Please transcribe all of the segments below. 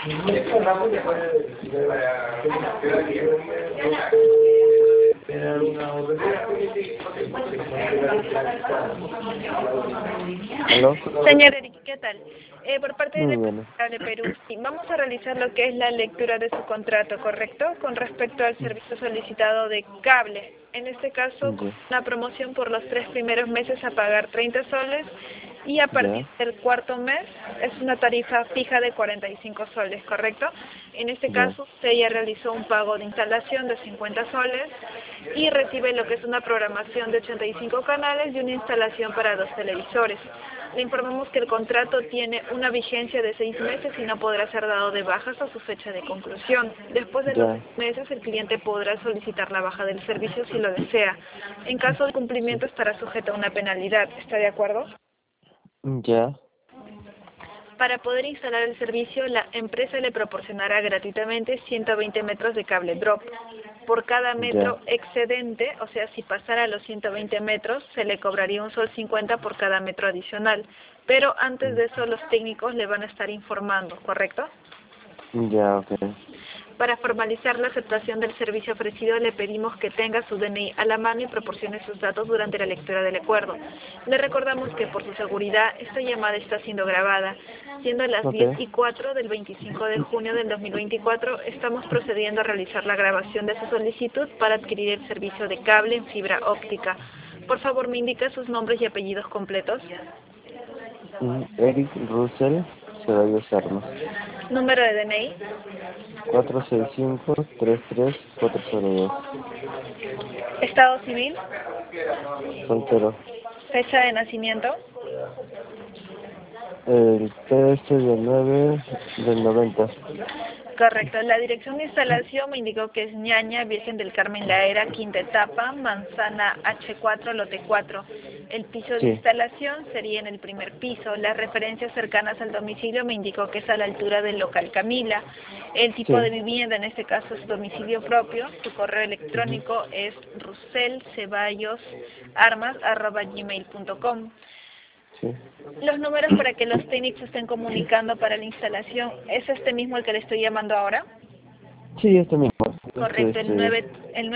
¿Aló? Señor Eric, ¿qué tal? Por parte Muy de bueno. de Perú, sí, vamos a realizar lo que es la lectura de su contrato, ¿correcto? Con respecto al servicio solicitado de cable. En este caso, Ya, una promoción por los 3 primeros meses a pagar 30 soles y a partir ya, del cuarto mes es una tarifa fija de 45 soles, ¿correcto? En este ya, caso, usted ya realizó un pago de instalación de 50 soles y recibe lo que es una programación de 85 canales y una instalación para 2 televisores. Le informamos que el contrato tiene una vigencia de 6 meses y no podrá ser dado de baja hasta su fecha de conclusión. Después de los ya, 6 meses, el cliente podrá solicitar la baja del servicio si lo desea. En caso de sí, cumplimiento, estará sujeto a una penalidad. ¿Está de acuerdo? ya, Para poder instalar el servicio, la empresa le proporcionará gratuitamente 120 metros de cable drop. Por cada ya, metro excedente, o sea, si pasara los 120 metros, se le cobraría un sol 50 por cada metro adicional. Pero antes de eso, los técnicos le van a estar informando, ¿correcto? ya, ok. Para formalizar la aceptación del servicio ofrecido, le pedimos que tenga su DNI a la mano y proporcione sus datos durante la lectura del acuerdo. Le recordamos que por su seguridad, esta llamada está siendo grabada. Siendo las Ok, 10:04 del 25 de junio del 2024, estamos procediendo a realizar la grabación de su solicitud para adquirir el servicio de cable en fibra óptica. Por favor, me indica sus nombres y apellidos completos. Eric Russell Ceballos Armas. Número de DNI. 465-33402. Estado civil. Soltero. Fecha de nacimiento. El PS del 9 del 90. Correcto. La dirección de instalación me indicó que es Ñaña, Virgen del Carmen La Era, quinta etapa, manzana H4, lote 4. El piso de Sí, instalación sería en el primer piso. Las referencias cercanas al domicilio me indicó que es a la altura del local Camila. El tipo de sí. vivienda, en este caso, es domicilio propio. Su correo Ujú, electrónico es ruselceballos@gmail.com. sí. Los números para que los técnicos estén comunicando para la instalación, ¿es este mismo el que le estoy llamando ahora? Sí, este mismo. Correcto, Este, el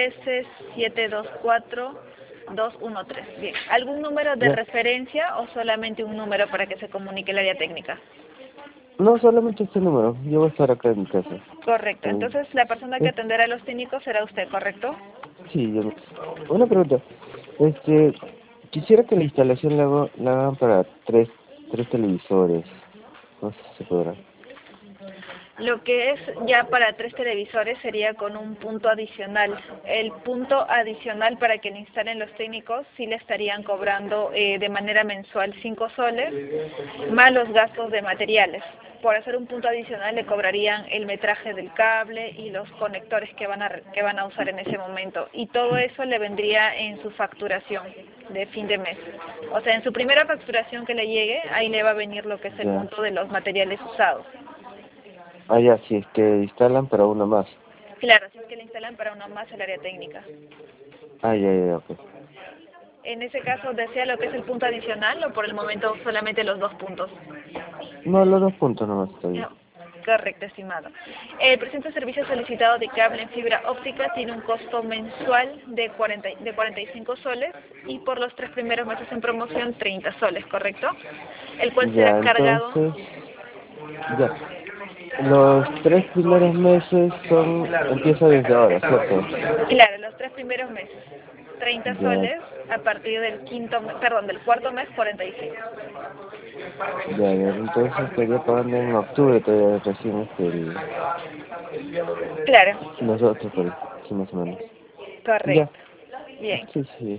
913-724-213. Bien, ¿algún número de ya. referencia o solamente un número para que se comunique el área técnica? No, solamente este número. Yo voy a estar acá en mi casa. Correcto, Eh, entonces la persona que es- atenderá a los técnicos será usted, ¿correcto? sí, yo. Una pregunta. Este, quisiera que la instalación la hagan para tres televisores. No sé si se podrá. Lo que es ya para 3 televisores sería con un punto adicional. El punto adicional para que le instalen los técnicos sí le estarían cobrando de manera mensual 5 soles, más los gastos de materiales. Por hacer un punto adicional le cobrarían el metraje del cable y los conectores que van a usar en ese momento. Y todo eso le vendría en su facturación de fin de mes. O sea, en su primera facturación que le llegue, ahí le va a venir lo que es el Ya. monto de los materiales usados. Ah, ya, si es que instalan para uno más. Claro, si es que le instalan para uno más el área técnica. Ah, ya, ok. En ese caso, ¿desea lo que es el punto adicional o por el momento solamente los 2 puntos? No, los 2 puntos nomás está bien. No. Correcto, estimado. El presente servicio solicitado de cable en fibra óptica tiene un costo mensual de 45 soles y por los 3 primeros meses en promoción 30 soles, ¿correcto? El cual será Ya, cargado. entonces, ya. Los 3 primeros meses empieza desde ahora, ¿cierto? Claro, los 3 primeros meses. 30 Ya, soles a partir del del cuarto mes 45. ya, a ver, entonces estaría pagando en octubre todavía recién Claro, los otros por ahí, sí, más o menos. Ya, correcto. Bien. sí, sí.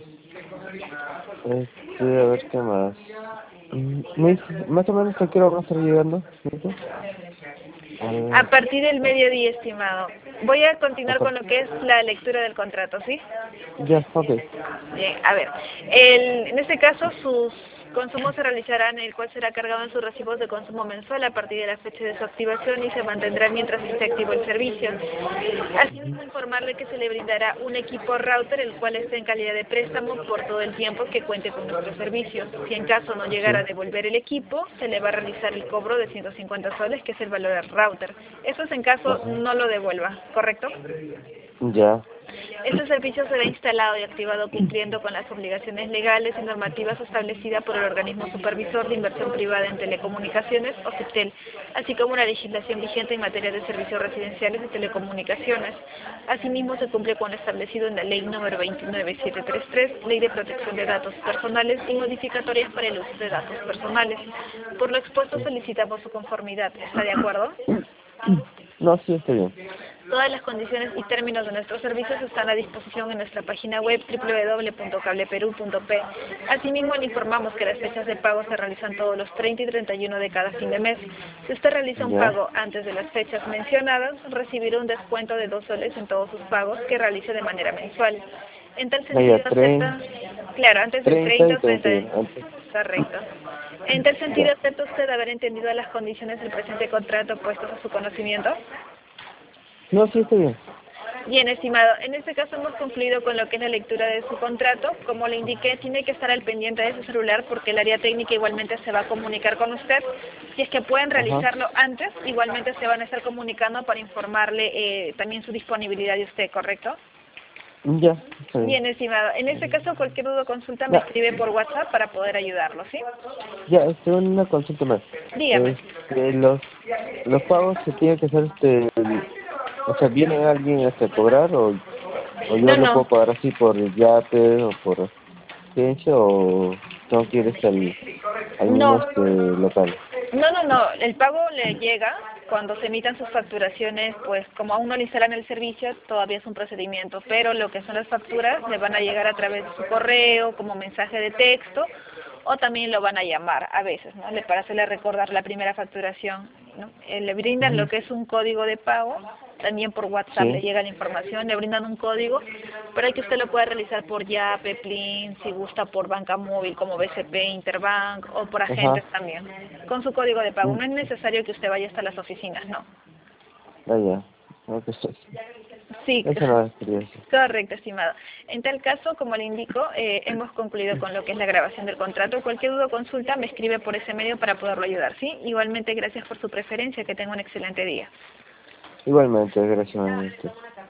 A ver qué más. ¿Me dices más o menos a qué hora vamos a estar llegando? ¿Me dices? A A partir del mediodía, estimado. Voy a continuar par- con lo que es la lectura del contrato, ¿sí? ya, ok. Bien, a ver. En este caso, sus consumo se realizará en el cual será cargado en sus recibos de consumo mensual a partir de la fecha de su activación y se mantendrá mientras esté activo el servicio. Asimismo, informarle que se le brindará un equipo router el cual esté en calidad de préstamo por todo el tiempo que cuente con nuestro servicio. Si en caso no llegara a Sí. devolver el equipo, se le va a realizar el cobro de 150 soles, que es el valor del router. Eso es en caso Ajá. no lo devuelva, ¿correcto? Ya. Este servicio será instalado y activado cumpliendo con las obligaciones legales y normativas establecidas por el organismo supervisor de inversión privada en telecomunicaciones o SUTEL, así como la legislación vigente en materia de servicios residenciales y telecomunicaciones. Asimismo, se cumple con lo establecido en la Ley número 29733, Ley de Protección de Datos Personales y modificatorias para el uso de datos personales. Por lo expuesto, solicitamos su conformidad. ¿Está de acuerdo? No, sí, está bien. Todas las condiciones y términos de nuestros servicios están a disposición en nuestra página web www.cableperu.p. Asimismo, le informamos que las fechas de pago se realizan todos los 30 y 31 de cada fin de mes. Si usted realiza un Ya. pago antes de las fechas mencionadas, recibirá un descuento de 2 soles en todos sus pagos que realice de manera mensual. En tal sentido, Ya, acepta, claro, antes del 30 30 y o 30, 31. Antes. correcto. En tal sentido, Ya. ¿acepta usted haber entendido las condiciones del presente contrato puestos a su conocimiento? No, sí, está bien. Bien, estimado, en este caso hemos concluido con lo que es la lectura de su contrato. Como le indiqué, tiene que estar al pendiente de su celular porque el área técnica igualmente se va a comunicar con usted. Si es que pueden Ajá. realizarlo antes, igualmente se van a estar comunicando para informarle también su disponibilidad de usted, ¿correcto? Ya, está bien. Bien, estimado, en este caso cualquier duda o consulta me Ya, escribe por WhatsApp para poder ayudarlo, ¿sí? ya, una consulta más. Dígame. Los pagos se tienen que hacer, o sea, ¿viene alguien a cobrar o yo No, lo puedo no. pagar así por Yape o por agencia o tengo que ir al mismo No, local? no, el pago le llega cuando se emitan sus facturaciones, pues como aún no le instalan el servicio, todavía es un procedimiento, pero lo que son las facturas le van a llegar a través de su correo, como mensaje de texto, o también lo van a llamar a veces, ¿no? Para hacerle recordar la primera facturación, ¿no? Le brindan lo Ujú. que es un código de pago, también por WhatsApp le Sí, llega la información, le brindan un código, pero hay que usted lo puede realizar por Yape, Plin, si gusta por banca móvil como BCP, Interbank o por agentes ajá. también, con su código de pago. Mm, No es necesario que usted vaya hasta las oficinas, no. ah, ya. Ok, Sí, eso no es curioso. correcto, estimado. En tal caso, como le indico, hemos concluido con lo que es la grabación del contrato. Cualquier duda o consulta me escribe por ese medio para poderlo ayudar, ¿sí? Igualmente, gracias por su preferencia. Que tenga un excelente día. Igualmente, gracias a usted.